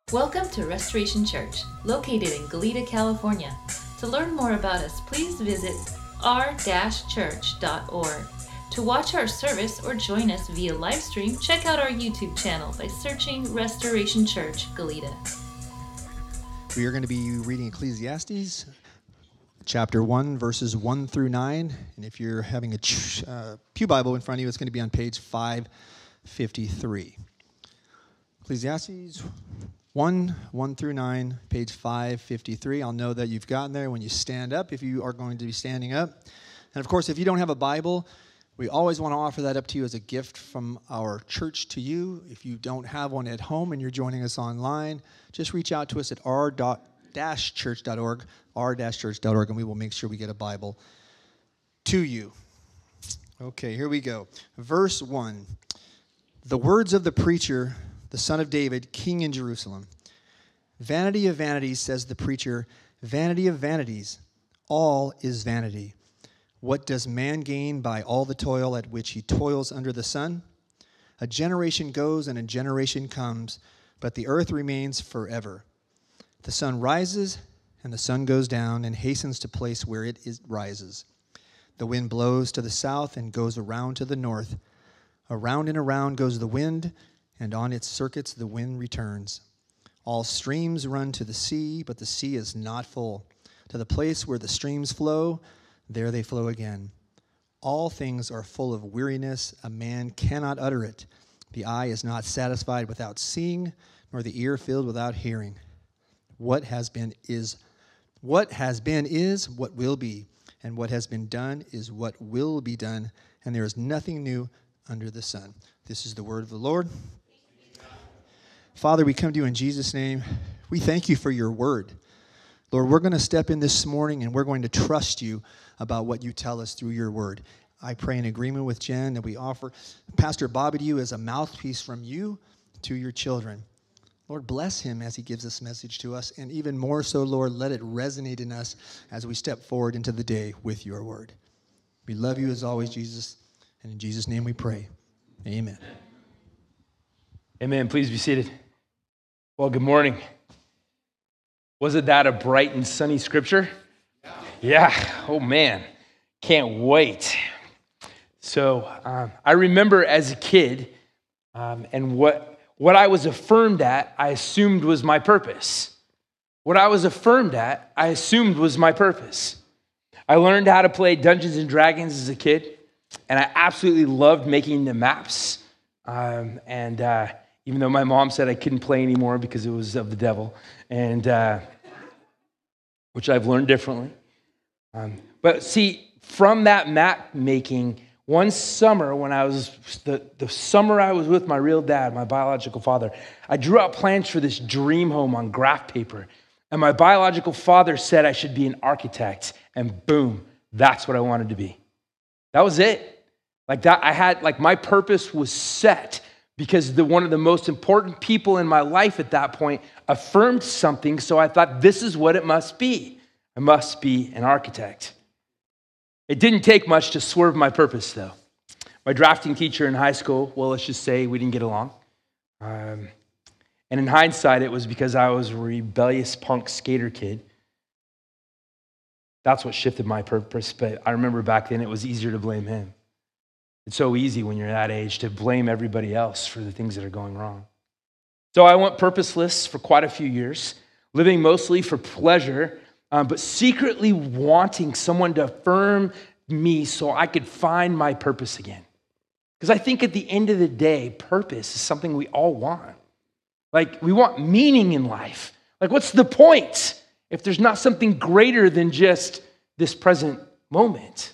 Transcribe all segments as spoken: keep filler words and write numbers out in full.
Welcome to Restoration Church, located in Goleta, California. To learn more about us, please visit r dash church dot org. To watch our service or join us via live stream, check out our YouTube channel by searching Restoration Church Goleta. We are going to be reading Ecclesiastes, chapter one, verses one through nine. And if you're having a ch- uh, Pew Bible in front of you, it's going to be on page five fifty-three. Ecclesiastes one, one through nine, page five fifty-three. I'll know that you've gotten there when you stand up, if you are going to be standing up. And of course, if you don't have a Bible, we always want to offer that up to you as a gift from our church to you. If you don't have one at home and you're joining us online, just reach out to us at r dash church dot org, r dash church dot org, and we will make sure we get a Bible to you. Okay, here we go. Verse one. The words of the preacher, the son of David, king in Jerusalem. Vanity of vanities, says the preacher, vanity of vanities, all is vanity. What does man gain by all the toil at which he toils under the sun? A generation goes and a generation comes, but the earth remains forever. The sun rises and the sun goes down and hastens to place where it is rises. The wind blows to the south and goes around to the north. Around and around goes the wind, and on its circuits the wind returns. All streams run to the sea, but the sea is not full. To the place where the streams flow, there they flow again. All things are full of weariness. A man cannot utter it. The eye is not satisfied without seeing, nor the ear filled without hearing. What has been is, what has been is what will be, and what has been done is what will be done, and there is nothing new under the sun. This is the word of the Lord. Father, we come to you in Jesus' name. We thank you for your word. Lord, we're going to step in this morning and we're going to trust you about what you tell us through your word. I pray in agreement with Jen that we offer Pastor Bobby to you as a mouthpiece from you to your children. Lord, bless him as he gives this message to us. And even more so, Lord, let it resonate in us as we step forward into the day with your word. We love you as always, Jesus. And in Jesus' name we pray. Amen. Amen. Please be seated. Well, good morning. Wasn't that a bright and sunny scripture? Yeah. Oh, man. Can't wait. So um, I remember as a kid, um, and what, what I was affirmed at, I assumed was my purpose. What I was affirmed at, I assumed was my purpose. I learned how to play Dungeons and Dragons as a kid, and I absolutely loved making the maps. Um, and uh, even though my mom said I couldn't play anymore because it was of the devil, and uh, which I've learned differently. Um, but see, from that map making, one summer when I was, the, the summer I was with my real dad, my biological father, I drew out plans for this dream home on graph paper. And my biological father said I should be an architect. And boom, that's what I wanted to be. That was it. Like that, I had, like my purpose was set because the one of the most important people in my life at that point affirmed something, so I thought this is what it must be. I must be an architect. It didn't take much to swerve my purpose, though. My drafting teacher in high school, well, let's just say we didn't get along. Um, and in hindsight, it was because I was a rebellious punk skater kid. That's what shifted my purpose, but I remember back then it was easier to blame him. It's so easy when you're that age to blame everybody else for the things that are going wrong. So I went purposeless for quite a few years, living mostly for pleasure, um, but secretly wanting someone to affirm me so I could find my purpose again. Because I think at the end of the day, purpose is something we all want. Like, we want meaning in life. Like, what's the point if there's not something greater than just this present moment?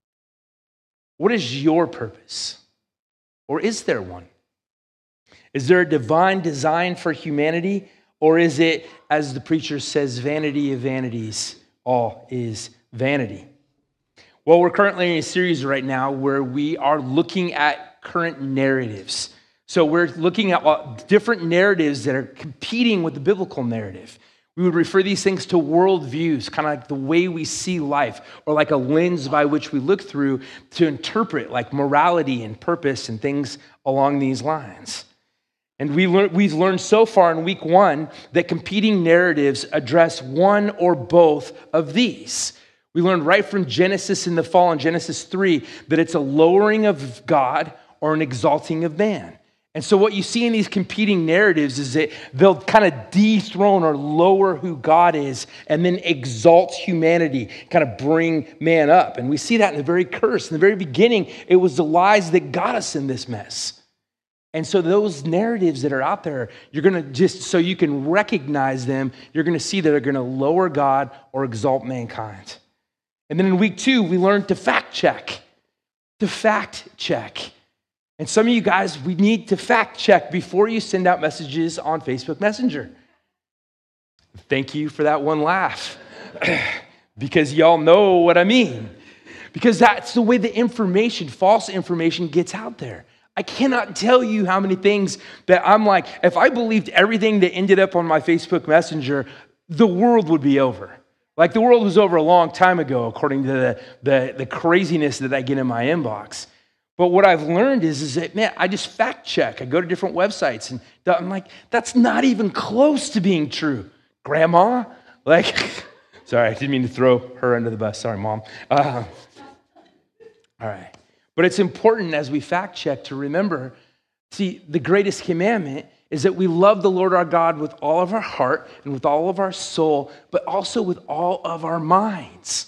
What is your purpose? Or is there one? Is there a divine design for humanity? Or is it, as the preacher says, vanity of vanities, all is vanity? Well, we're currently in a series right now where we are looking at current narratives. So we're looking at different narratives that are competing with the biblical narrative. We would refer these things to worldviews, kind of like the way we see life, or like a lens by which we look through to interpret like morality and purpose and things along these lines. And we learn, we've learned so far in week one that competing narratives address one or both of these. We learned right from Genesis in the fall in Genesis three that it's a lowering of God or an exalting of man. And so what you see in these competing narratives is that they'll kind of dethrone or lower who God is and then exalt humanity, kind of bring man up. And we see that in the very curse. In the very beginning, it was the lies that got us in this mess. And so those narratives that are out there, you're going to just, so you can recognize them, you're going to see that they're going to lower God or exalt mankind. And then in week two, we learned to fact check, to fact check. And some of you guys, we need to fact check before you send out messages on Facebook Messenger. Thank you for that one laugh, because y'all know what I mean. Because that's the way the information, false information, gets out there. I cannot tell you how many things that I'm like, if I believed everything that ended up on my Facebook Messenger, the world would be over. Like the world was over a long time ago, according to the, the, the craziness that I get in my inbox. But what I've learned is, is that, man, I just fact check. I go to different websites and I'm like, that's not even close to being true. Grandma? Like, sorry, I didn't mean to throw her under the bus. Sorry, Mom. Uh, all right. But it's important as we fact check to remember, see, the greatest commandment is that we love the Lord our God with all of our heart and with all of our soul, but also with all of our minds.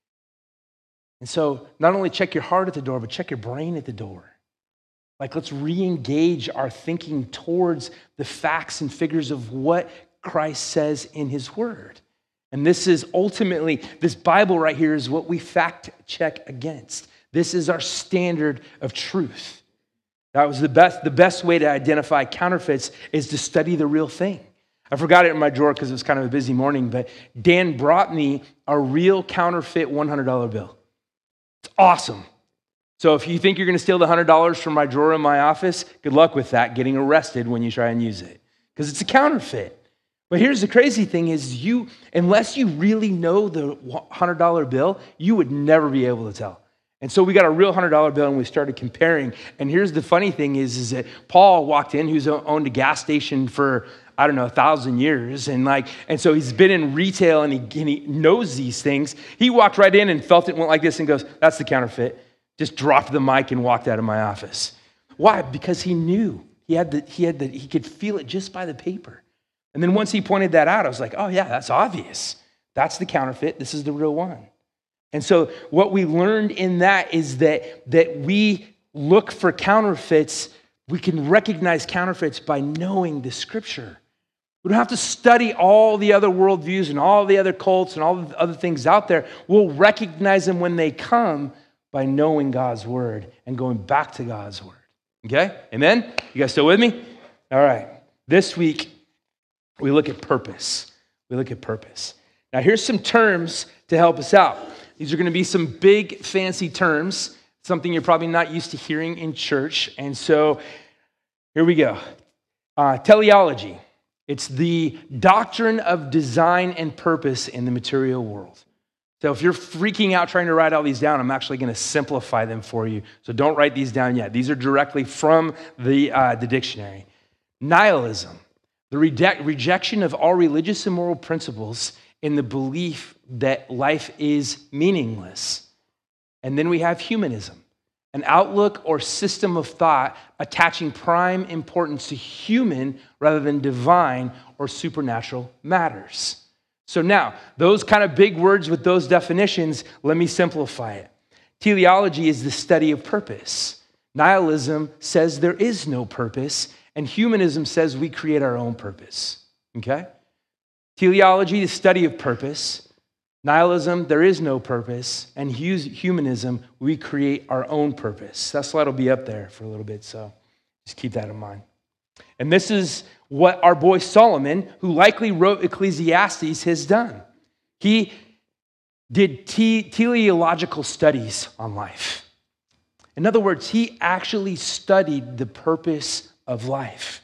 And so not only check your heart at the door, but check your brain at the door. Like, let's re-engage our thinking towards the facts and figures of what Christ says in his word. And this is ultimately, this Bible right here is what we fact check against. This is our standard of truth. That was the best, the best way to identify counterfeits is to study the real thing. I forgot it in my drawer because it was kind of a busy morning, but Dan brought me a real counterfeit one hundred dollar bill. It's awesome. So if you think you're going to steal the one hundred dollars from my drawer in my office, good luck with that, getting arrested when you try and use it, because it's a counterfeit. But here's the crazy thing is you, unless you really know the one hundred dollar bill, you would never be able to tell. And so we got a real one hundred dollar bill and we started comparing. And here's the funny thing is, is that Paul walked in, who's owned a gas station for, I don't know, a thousand years. And like, and so he's been in retail and he, and he knows these things. He walked right in and felt it, went like this and goes, that's the counterfeit. Just dropped the mic and walked out of my office. Why? Because he knew. He had the, he had the, he could feel it just by the paper. And then once he pointed that out, I was like, oh yeah, that's obvious. That's the counterfeit. This is the real one. And so what we learned in that is that, that we look for counterfeits. We can recognize counterfeits by knowing the scripture. We don't have to study all the other worldviews and all the other cults and all the other things out there. We'll recognize them when they come by knowing God's word and going back to God's word. Okay? Amen? You guys still with me? All right. This week, we look at purpose. We look at purpose. Now, here's some terms to help us out. These are going to be some big, fancy terms, something you're probably not used to hearing in church. And so here we go. Uh, teleology. It's the doctrine of design and purpose in the material world. So if you're freaking out trying to write all these down, I'm actually going to simplify them for you. So don't write these down yet. These are directly from the, uh, the dictionary. Nihilism. The reject, rejection of all religious and moral principles in the belief that life is meaningless. And then we have humanism, an outlook or system of thought attaching prime importance to human rather than divine or supernatural matters. So now, those kind of big words with those definitions, let me simplify it. Teleology is the study of purpose. Nihilism says there is no purpose, and humanism says we create our own purpose, okay? Teleology, the study of purpose. Nihilism, there is no purpose. And humanism, we create our own purpose. That slide will be up there for a little bit, so just keep that in mind. And this is what our boy Solomon, who likely wrote Ecclesiastes, has done. He did te- teleological studies on life. In other words, he actually studied the purpose of life.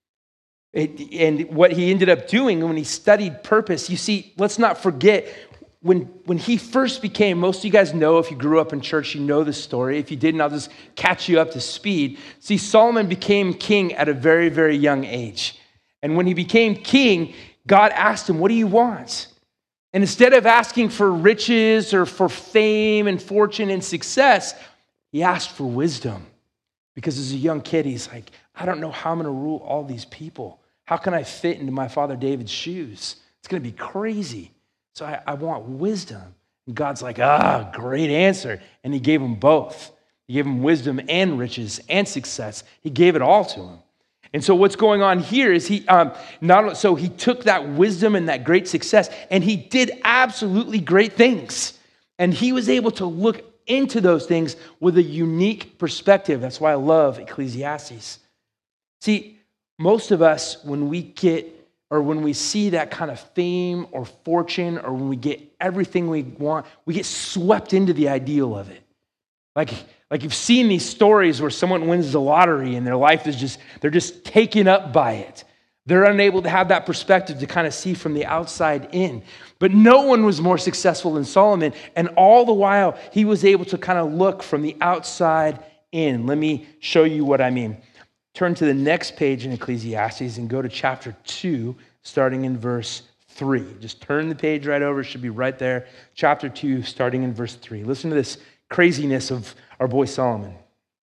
It, and what he ended up doing when he studied purpose, you see, let's not forget, when, when he first became, most of you guys know, if you grew up in church, you know this story. If you didn't, I'll just catch you up to speed. See, Solomon became king at a very, very young age. And when he became king, God asked him, what do you want? And instead of asking for riches or for fame and fortune and success, he asked for wisdom. Because as a young kid, he's like, I don't know how I'm going to rule all these people. How can I fit into my father David's shoes? It's going to be crazy. So I, I want wisdom. And God's like, ah, great answer. And he gave him both. He gave him wisdom and riches and success. He gave it all to him. And so what's going on here is he um, not so he took that wisdom and that great success, and he did absolutely great things. And he was able to look into those things with a unique perspective. That's why I love Ecclesiastes. See, most of us, when we get or when we see that kind of fame or fortune, or when we get everything we want, we get swept into the ideal of it. Like, like you've seen these stories where someone wins the lottery and their life is just, they're just taken up by it. They're unable to have that perspective to kind of see from the outside in. But no one was more successful than Solomon, and all the while, he was able to kind of look from the outside in. Let me show you what I mean. Turn to the next page in Ecclesiastes and go to chapter two, starting in verse three. Just turn the page right over. It should be right there. Chapter two, starting in verse three. Listen to this craziness of our boy Solomon.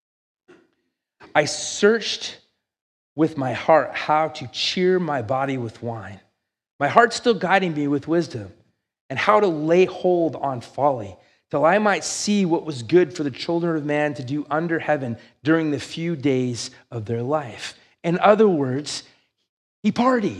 I searched with my heart how to cheer my body with wine. My heart still guiding me with wisdom, and how to lay hold on folly, till I might see what was good for the children of man to do under heaven during the few days of their life. In other words, he partied.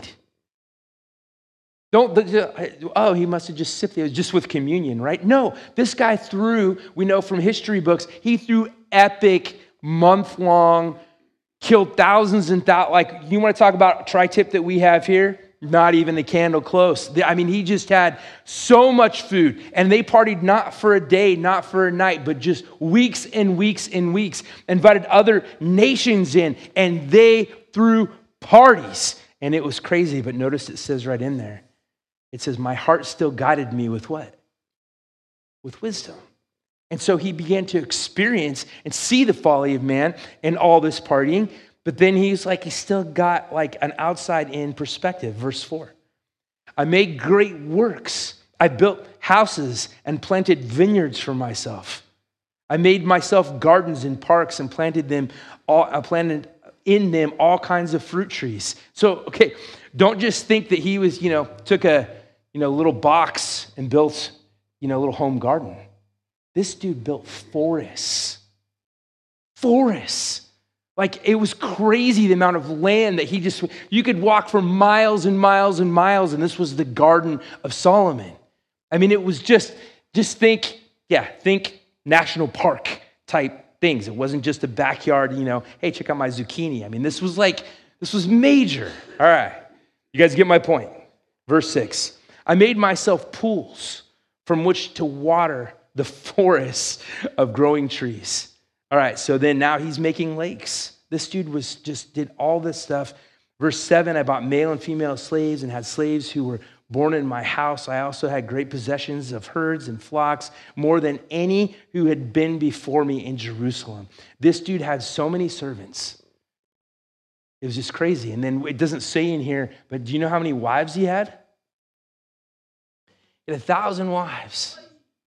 Don't, oh, he must have just sipped it. It was just with communion, right? No, this guy threw, we know from history books, he threw epic, month-long, killed thousands and thousands. Like, you want to talk about tri-tip that we have here? Not even the candle close. I mean, he just had so much food, and they partied not for a day, not for a night, but just weeks and weeks and weeks. Invited other nations in, and they threw parties, and it was crazy. But notice it says right in there, it says, my heart still guided me with what? With wisdom. And so he began to experience and see the folly of man and all this partying. But then he's like, he still got like an outside-in perspective. Verse four. I made great works. I built houses and planted vineyards for myself. I made myself gardens and parks and planted them all. I planted in them all kinds of fruit trees. So, okay, don't just think that he was, you know, took a, you know, little box and built, you know, a little home garden. This dude built forests. Forests. Like, it was crazy the amount of land that he just, you could walk for miles and miles and miles, and this was the Garden of Solomon. I mean, it was just, just think, yeah, think national park type things. It wasn't just a backyard, you know, hey, check out my zucchini. I mean, this was like, this was major. All right, you guys get my point. Verse six, I made myself pools from which to water the forests of growing trees. All right, so then now he's making lakes. This dude was just did all this stuff. Verse seven, I bought male and female slaves and had slaves who were born in my house. I also had great possessions of herds and flocks, more than any who had been before me in Jerusalem. This dude had so many servants. It was just crazy. And then it doesn't say in here, but do you know how many wives he had? He had a thousand wives.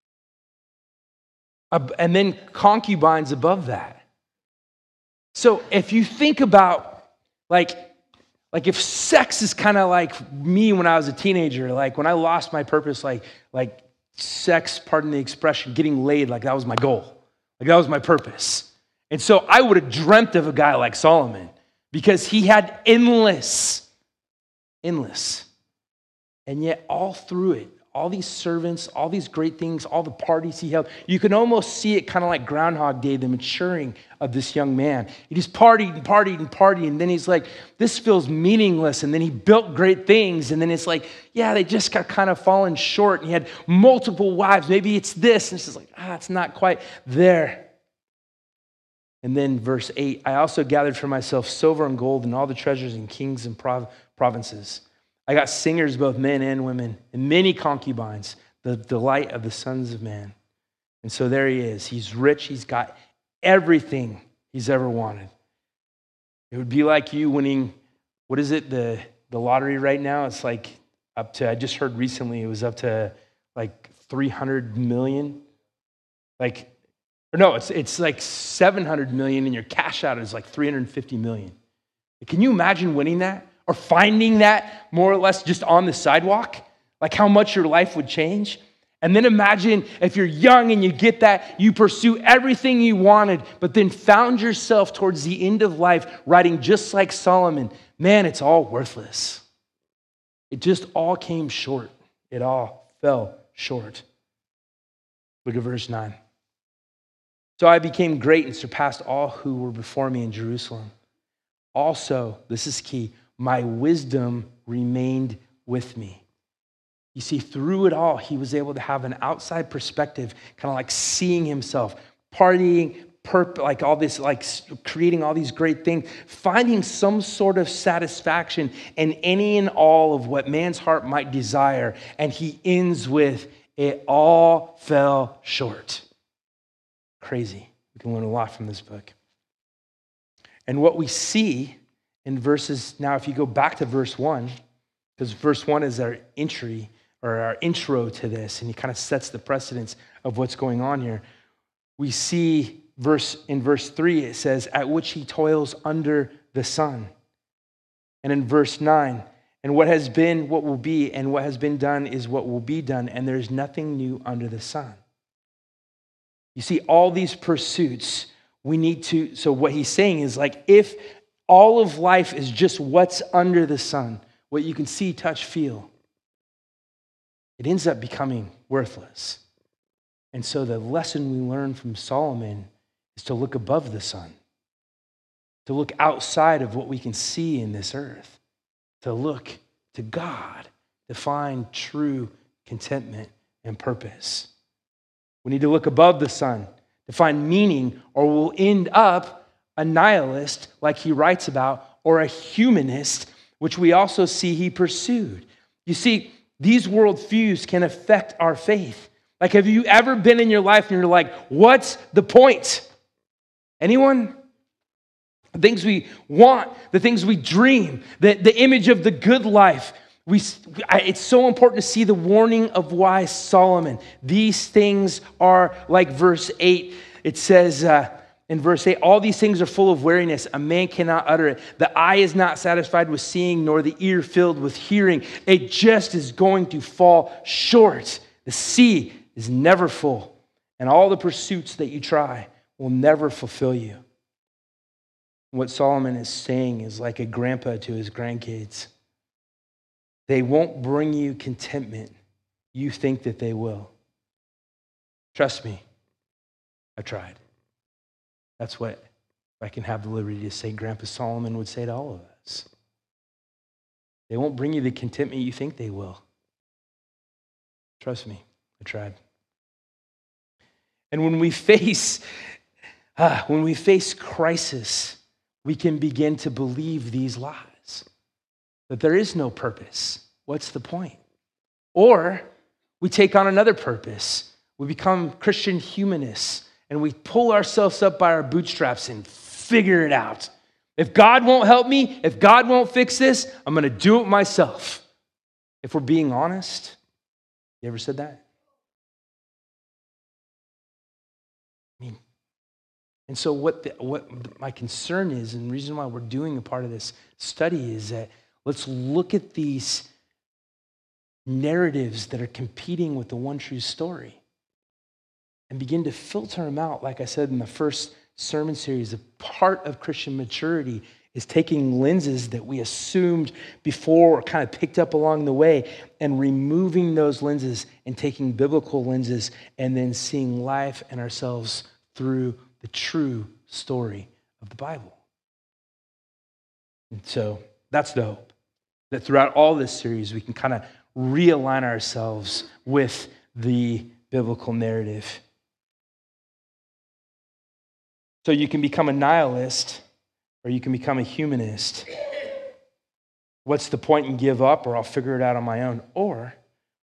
And then concubines above that. So if you think about, like, like if sex is kind of like me when I was a teenager, like when I lost my purpose, like, like sex, pardon the expression, getting laid, like that was my goal. Like that was my purpose. And so I would have dreamt of a guy like Solomon because he had endless, endless. And yet all through it, all these servants, all these great things, all the parties he held, you can almost see it kind of like Groundhog Day, the maturing of this young man. He just partied and partied and partied, and then he's like, this feels meaningless, and then he built great things, and then it's like, yeah, they just got kind of fallen short, and he had multiple wives. Maybe it's this, and it's just like, ah, it's not quite there. And then verse eight, I also gathered for myself silver and gold and all the treasures in kings and prov- provinces. I got singers, both men and women, and many concubines. the delight of the sons of man. And so there he is. He's rich. He's got everything he's ever wanted. It would be like you winning, what is it, the, the lottery right now? It's like up to, I just heard recently, it was up to like three hundred million. Like, or no, it's it's like seven hundred million and your cash out is like three hundred fifty million. Can you imagine winning that? Or finding that more or less just on the sidewalk? Like how much your life would change? And then imagine if you're young and you get that, you pursue everything you wanted, but then found yourself towards the end of life writing just like Solomon. Man, it's all worthless. It just all came short. It all fell short. Look at verse nine. So I became great and surpassed all who were before me in Jerusalem. Also, this is key, my wisdom remained with me. You see, through it all, he was able to have an outside perspective, kind of like seeing himself, partying, perp- like all this, like creating all these great things, finding some sort of satisfaction in any and all of what man's heart might desire. And he ends with, it all fell short. Crazy. We can learn a lot from this book. And what we see in verses, now if you go back to verse one, because verse one is our entry or our intro to this, and he kind of sets the precedence of what's going on here. We see verse in verse three, it says, at which he toils under the sun. And in verse nine, and what has been, what will be, and what has been done is what will be done, and there's nothing new under the sun. You see, all these pursuits, we need to, so what he's saying is like, if all of life is just what's under the sun, what you can see, touch, feel, it ends up becoming worthless. And so the lesson we learn from Solomon is to look above the sun, to look outside of what we can see in this earth, to look to God, to find true contentment and purpose. We need to look above the sun to find meaning, or we'll end up a nihilist, like he writes about, or a humanist, which we also see he pursued. You see, these worldviews can affect our faith. Like, have you ever been in your life and you're like, what's the point? Anyone? The things we want, the things we dream, the, the image of the good life. We, it's so important to see the warning of wise Solomon. These things are like verse eight. It says uh, in verse eight, all these things are full of weariness. A man cannot utter it. The eye is not satisfied with seeing, nor the ear filled with hearing. It just is going to fall short. The sea is never full, and all the pursuits that you try will never fulfill you. What Solomon is saying is like a grandpa to his grandkids. They won't bring you contentment. You think that they will. Trust me, I tried. That's what I can have the liberty to say Grandpa Solomon would say to all of us. They won't bring you the contentment you think they will. Trust me, I tried. And when we face, ah, when we face crisis, we can begin to believe these lies. That there is no purpose. What's the point? Or we take on another purpose. We become Christian humanists and we pull ourselves up by our bootstraps and figure it out. If God won't help me, if God won't fix this, I'm going to do it myself. If we're being honest, you ever said that? I mean, and so what, the, what my concern is, and the reason why we're doing a part of this study is that let's look at these narratives that are competing with the one true story and begin to filter them out. Like I said in the first sermon series, a part of Christian maturity is taking lenses that we assumed before or kind of picked up along the way and removing those lenses and taking biblical lenses and then seeing life and ourselves through the true story of the Bible. And so that's the hope. That throughout all this series, we can kind of realign ourselves with the biblical narrative. So you can become a nihilist or you can become a humanist. What's the point and give up, or I'll figure it out on my own? Or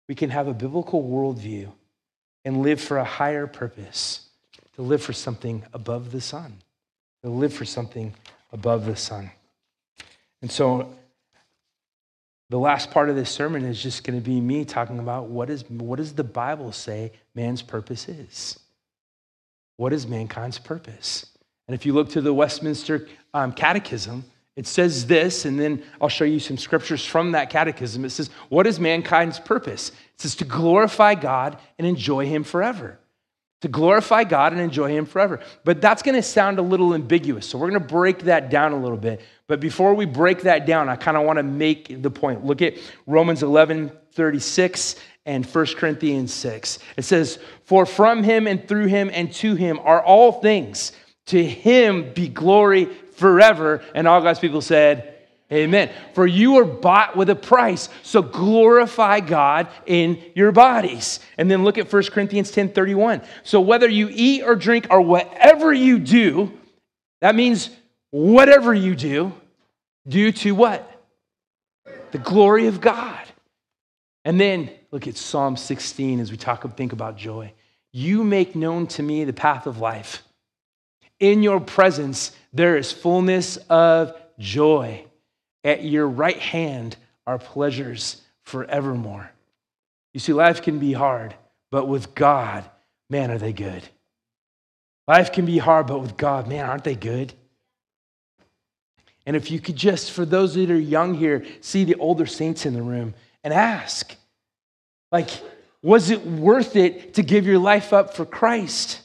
we can have a biblical worldview and live for a higher purpose, to live for something above the sun, to live for something above the sun. And so the last part of this sermon is just going to be me talking about what is what does the Bible say man's purpose is? What is mankind's purpose? And if you look to the Westminster um, Catechism, it says this, and then I'll show you some scriptures from that catechism. It says, what is mankind's purpose? It says to glorify God and enjoy him forever. To glorify God and enjoy him forever. But that's going to sound a little ambiguous, so we're going to break that down a little bit. But before we break that down, I kind of want to make the point. Look at Romans eleven thirty-six and First Corinthians six. It says, for from him and through him and to him are all things. To him be glory forever. And all God's people said, amen. For you were bought with a price, so glorify God in your bodies. And then look at First Corinthians ten thirty-one. So whether you eat or drink or whatever you do, that means whatever you do, do to what? The glory of God. And then look at Psalm sixteen as we talk and think about joy. You make known to me the path of life. In your presence, there is fullness of joy. At your right hand are pleasures forevermore. You see, life can be hard, but with God, man, are they good. Life can be hard, but with God, man, aren't they good? And if you could just, for those that are young here, see the older saints in the room and ask, like, was it worth it to give your life up for Christ?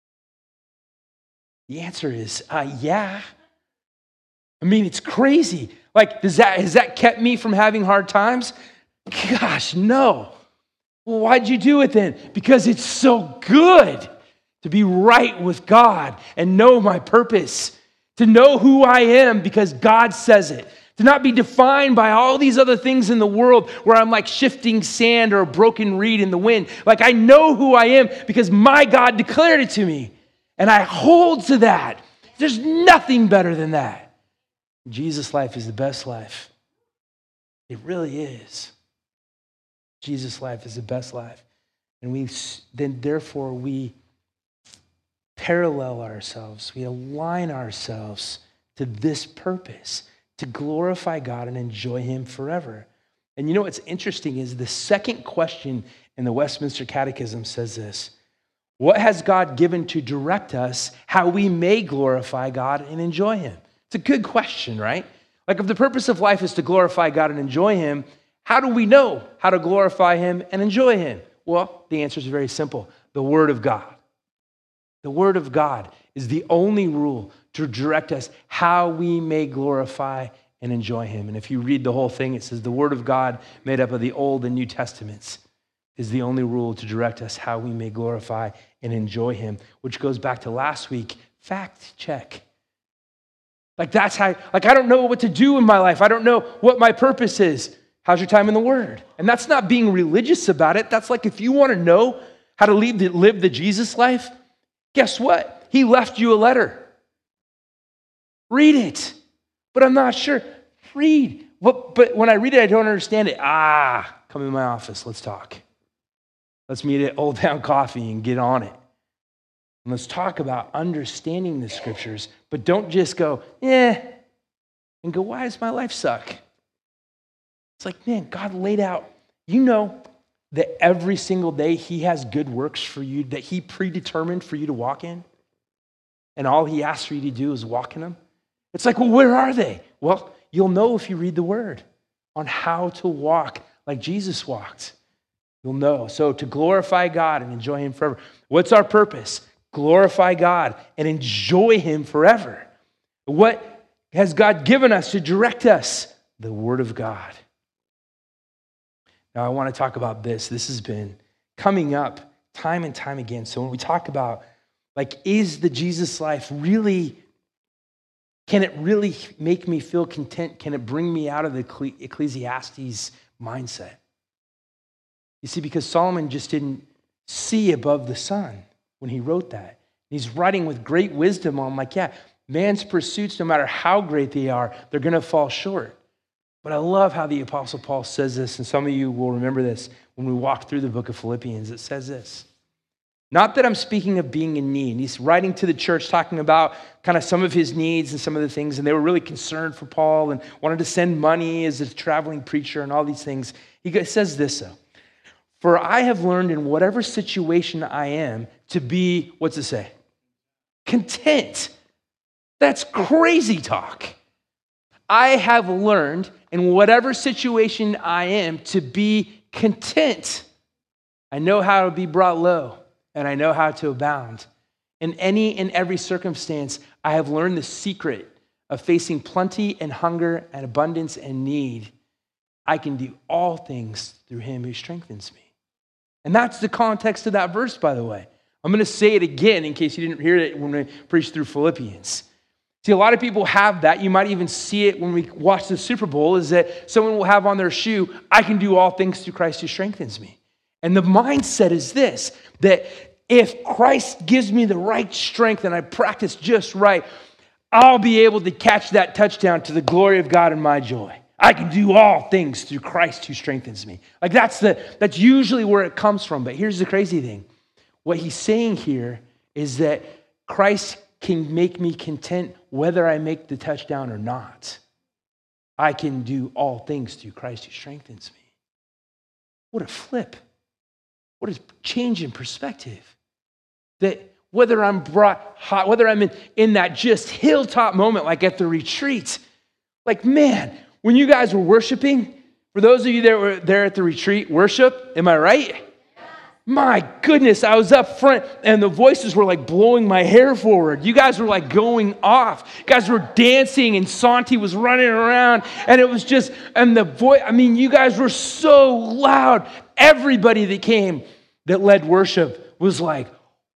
The answer is, uh, yeah. I mean, it's crazy. Like, does that, has that kept me from having hard times? Gosh, no. Well, why'd you do it then? Because it's so good to be right with God and know my purpose, to know who I am because God says it, to not be defined by all these other things in the world where I'm like shifting sand or a broken reed in the wind. Like, I know who I am because my God declared it to me. And I hold to that. There's nothing better than that. Jesus' life is the best life. It really is. Jesus' life is the best life. And we then therefore we parallel ourselves. We align ourselves to this purpose, to glorify God and enjoy him forever. And you know what's interesting is the second question in the Westminster Catechism says this. What has God given to direct us how we may glorify God and enjoy him? It's a good question, right? Like if the purpose of life is to glorify God and enjoy him, how do we know how to glorify him and enjoy him? Well, the answer is very simple. The Word of God. The Word of God is the only rule to direct us how we may glorify and enjoy him. And if you read the whole thing, it says the Word of God made up of the Old and New Testaments is the only rule to direct us how we may glorify and enjoy him, which goes back to last week, fact check. Like that's how, like I don't know what to do in my life. I don't know what my purpose is. How's your time in the Word? And that's not being religious about it. That's like if you want to know how to live the, live the Jesus life, guess what? He left you a letter. Read it. But I'm not sure. Read. But, but when I read it, I don't understand it. Ah, come in my office. Let's talk. Let's meet at Old Town Coffee and get on it. And let's talk about understanding the scriptures, but don't just go, eh, and go, why does my life suck? It's like, man, God laid out, you know that every single day he has good works for you that he predetermined for you to walk in. And all he asks for you to do is walk in them. It's like, well, where are they? Well, you'll know if you read the Word on how to walk like Jesus walked. You'll know. So to glorify God and enjoy him forever. What's our purpose? Glorify God and enjoy him forever. What has God given us to direct us? The Word of God. Now I want to talk about this. This has been coming up time and time again. So when we talk about, like, is the Jesus life really, can it really make me feel content? Can it bring me out of the Ecclesiastes mindset? You see, because Solomon just didn't see above the sun when he wrote that. He's writing with great wisdom on, like, yeah, man's pursuits, no matter how great they are, they're going to fall short. But I love how the Apostle Paul says this, and some of you will remember this when we walk through the book of Philippians. It says this, not that I'm speaking of being in need. He's writing to the church talking about kind of some of his needs and some of the things, and they were really concerned for Paul and wanted to send money as a traveling preacher and all these things. He says this, though, for I have learned in whatever situation I am to be, what's it say? Content. That's crazy talk. I have learned in whatever situation I am to be content. I know how to be brought low, and I know how to abound. In any and every circumstance, I have learned the secret of facing plenty and hunger and abundance and need. I can do all things through him who strengthens me. And that's the context of that verse, by the way. I'm going to say it again in case you didn't hear it when we preached through Philippians. See, a lot of people have that. You might even see it when we watch the Super Bowl, is that someone will have on their shoe, I can do all things through Christ who strengthens me. And the mindset is this, that if Christ gives me the right strength and I practice just right, I'll be able to catch that touchdown to the glory of God and my joy. I can do all things through Christ who strengthens me. Like that's the that's usually where it comes from. But here's the crazy thing. What he's saying here is that Christ can make me content whether I make the touchdown or not. I can do all things through Christ who strengthens me. What a flip. What a change in perspective. That whether I'm brought hot, whether I'm in, in that just hilltop moment, like at the retreat, like man, when you guys were worshiping, for those of you that were there at the retreat, worship, am I right? My goodness, I was up front and the voices were like blowing my hair forward. You guys were like going off. You guys were dancing and Santi was running around and it was just, and the voice, I mean, you guys were so loud. Everybody that came that led worship was like,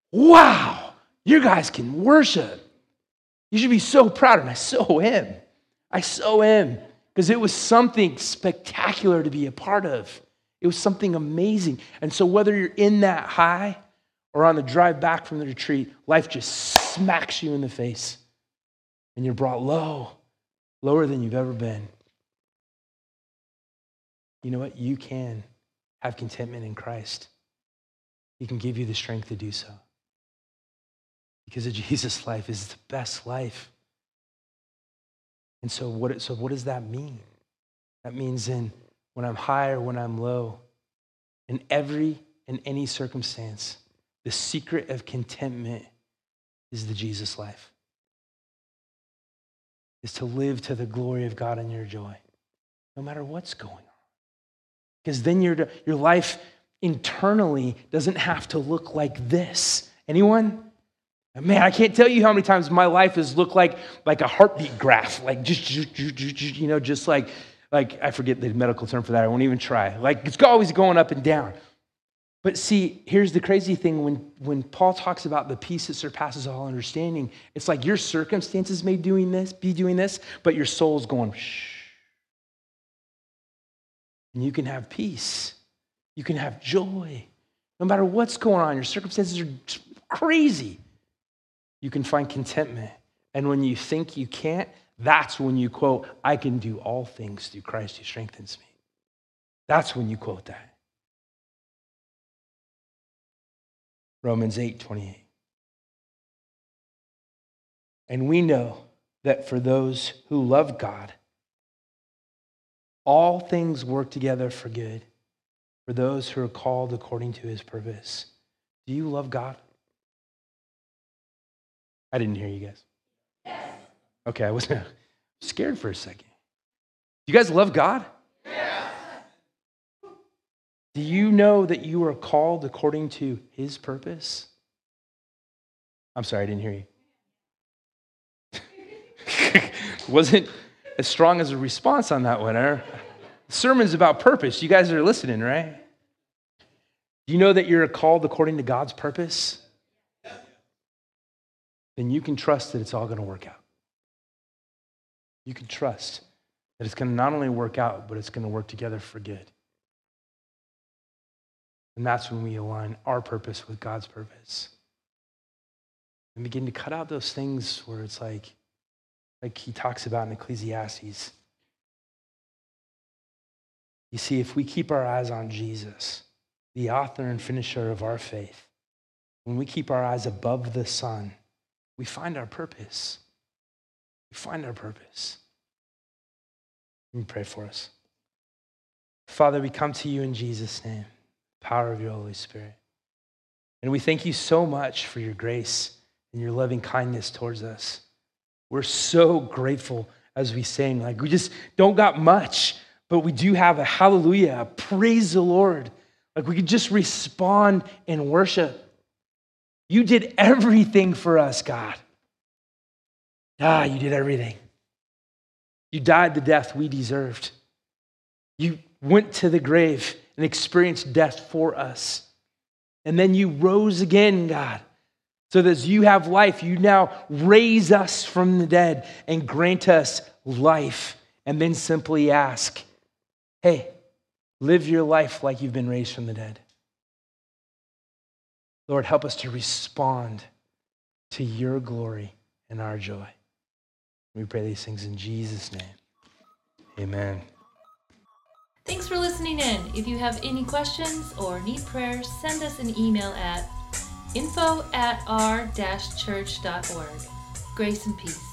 wow, you guys can worship. You should be so proud. And I so am. I so am. Because it was something spectacular to be a part of. It was something amazing. And so whether you're in that high or on the drive back from the retreat, life just smacks you in the face. And you're brought low, lower than you've ever been. You know what? You can have contentment in Christ. He can give you the strength to do so. Because of Jesus' life is the best life. And so what, so what does that mean? That means in when I'm high or when I'm low, in every and any circumstance, the secret of contentment is the Jesus life. Is to live to the glory of God and your joy, no matter what's going on. Because then your, your life internally doesn't have to look like this. Anyone? Man, I can't tell you how many times my life has looked like, like a heartbeat graph, like just, you know, just like, like, I forget the medical term for that. I won't even try. Like, it's always going up and down. But see, here's the crazy thing. When, when Paul talks about the peace that surpasses all understanding, it's like your circumstances may doing this, be doing this, but your soul's going, shh. And you can have peace. You can have joy. No matter what's going on, your circumstances are crazy. You can find contentment. And when you think you can't, that's when you quote, I can do all things through Christ who strengthens me. That's when you quote that. Romans eight twenty-eight. And we know that for those who love God, all things work together for good, for those who are called according to his purpose. Do you love God? I didn't hear you guys. Yes. Okay, I wasn't scared for a second. Do you guys love God? Yes. Do you know that you are called according to his purpose? I'm sorry, I didn't hear you. Wasn't as strong as a response on that one. Our sermon's about purpose. You guys are listening, right? Do you know that you're called according to God's purpose? Then you can trust that it's all going to work out. You can trust that it's going to not only work out, but it's going to work together for good. And that's when we align our purpose with God's purpose. And begin to cut out those things where it's like, like he talks about in Ecclesiastes. You see, if we keep our eyes on Jesus, the author and finisher of our faith, when we keep our eyes above the sun, we find our purpose. We find our purpose. Let me pray for us. Father, we come to you in Jesus' name, power of your Holy Spirit. And we thank you so much for your grace and your loving kindness towards us. We're so grateful as we sing. Like, we just don't got much, but we do have a hallelujah, a praise the Lord. Like, we could just respond in worship. You did everything for us, God. Ah, you did everything. You died the death we deserved. You went to the grave and experienced death for us. And then you rose again, God. So that as you have life, you now raise us from the dead and grant us life. And then simply ask, hey, live your life like you've been raised from the dead. Lord, help us to respond to your glory and our joy. We pray these things in Jesus' name. Amen. Thanks for listening in. If you have any questions or need prayer, send us an email at info at r dash church dot org. Grace and peace.